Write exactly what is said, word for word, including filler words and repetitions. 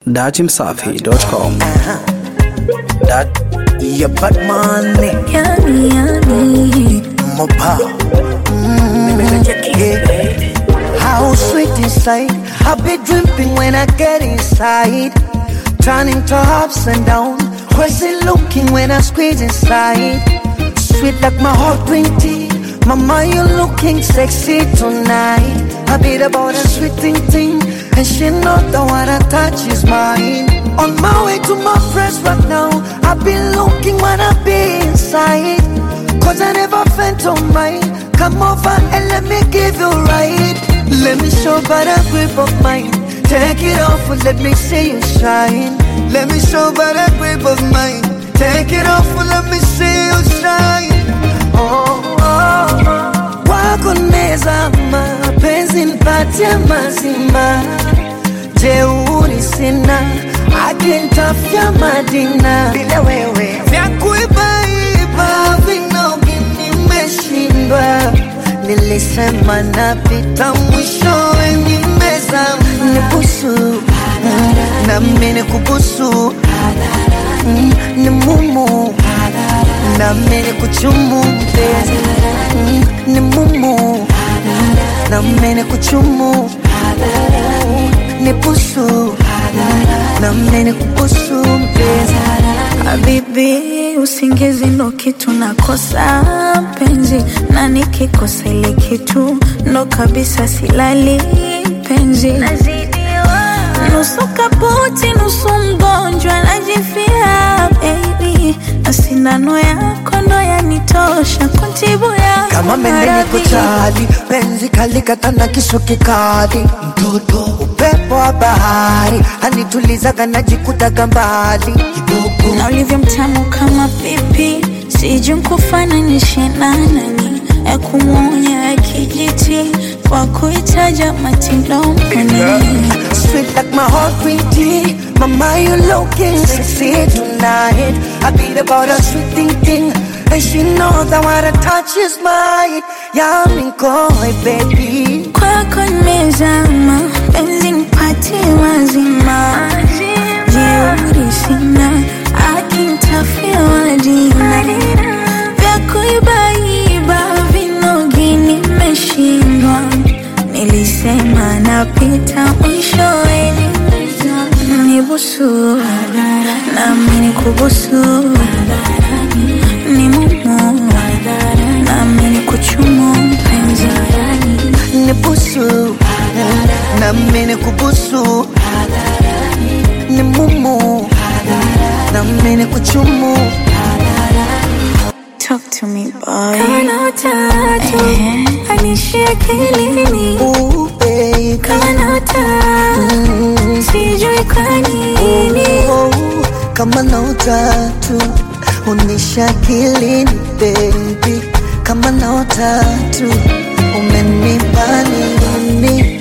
datimsafi dot com. That your bad money, Yummy, yummy. mopa. Mm, yeah. How sweet inside. I be dripping when I get inside. Turning to ups and down. Crazy looking when I squeeze inside. Sweet like my hot green tea. Mama, you looking sexy tonight. I beat about a sweet thing thing. And she know that what I touch is mine. On my way to my friends right now. I've been looking when I be inside. Cause I never felt on mine. Come over and let me give you right. Let me show by the grip of mine. Take it off and let me see you shine. Let me show by the grip of mine. Take it off and let me see you shine. Oh, oh, oh. Wako nezama, penzi nipatie mazima. Jeuri sina, akintafia madina. Bila wewe vya kuibaiba, vinogi nimeshindwa. Nilisema napita mwishowe nimezama. Nibusu, na mimi kubusu. Ni mumu, na mimi kuchumu mpenzi. Ni mumu, na mimi kuchumu. Ni busu, na mimi kubusu mpenzi. Habibi, usingizi ndo kitu nakosa penzi, na nikikosa ile kitu ndo kabisa silali penzi. Nusu kaputi, nusu mgonjwa najifia baby, na sindano yako ndo yanitosha kuntibu ya kama mendeni kuchali, penzi kalikata na kisu kikali. Mtoto upepo wa bahari, anitulizaga najikutaga mbali. na ulivyo mtamu kama pipi, sijui nkufananishe na nani. Ya kumuonya ya kijiti, kwa kuitaja matindo mpeni. Sweet like my heart green tea. Mama, you looking sexy tonight. I beat about a sweet thing thing. And she knows that what I touch is mine. Yummy koi baby. Kwako nimezama, penzi nipatie mazima. Jeuri sina, akintafia wadina. Vya kuibaiba, vinogi nimeshindwa. Nilisema napita mwishowe nimezama. Nibusu, na mimi kubusu. Ni mumu, na mimi kuchumu mpenzi. Nibusu, na mimi kubusu. Ni mumu, na mimi kuchumu. Talk to me, boy. Kama utatu, anishia kilini. Ooh, baby. Kama utatu, sijui kwa nini. Oh, kama na utatu, unisha kilini, baby. Kama na utatu, umenipa nini?